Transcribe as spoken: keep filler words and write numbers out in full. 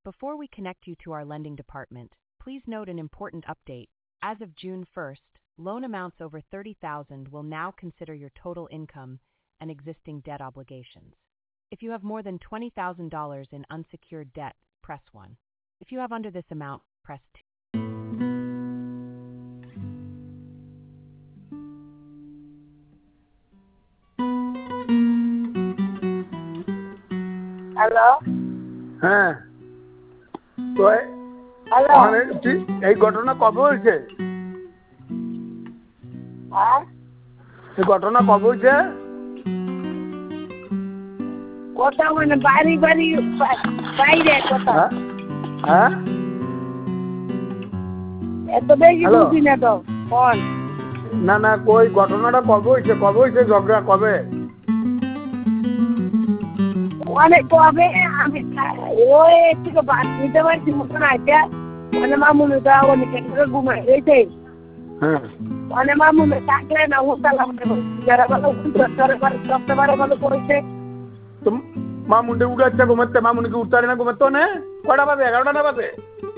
Before we connect you to our lending department, please note an important update. As of June first, loan amounts over thirty thousand dollars will now consider your total income and existing debt obligations. If you have more than twenty thousand dollars in unsecured debt, press one. If you have under this amount, press two. Hello হ্যাঁ তো hello ওখানে কি- এই ঘটনা কবে হয়েছে? হ্যাঁ এই ঘটনা কবে হয়েছে? কথা মানে বাড়ি বাড়ি বাইরে কথা হ্যাঁ হ্যাঁ এত বেশি হ্যালো। বুঝি না তো ফোন না না কই ঘটনাটা কবে হয়েছে? কবে হয়েছে ঝগড়া কবে? অনেক কবে আমি ওই থেকে বাদ দিতে পারছি মতন আছে মানে মামুনি তো অনেক ঘুমাই রয়েছে হ্যাঁ মানে মামুনি থাকলে না উঠালাম যারা ভালো সবচেয়ে ভালো ভালো করেছে তো মা মুন্ডে উঠাচ্ছে ঘুমাতে, মা মুন্ডে উঠতে পারে না ঘুমাতে? না কটা বাজে? এগারোটা না বাজে?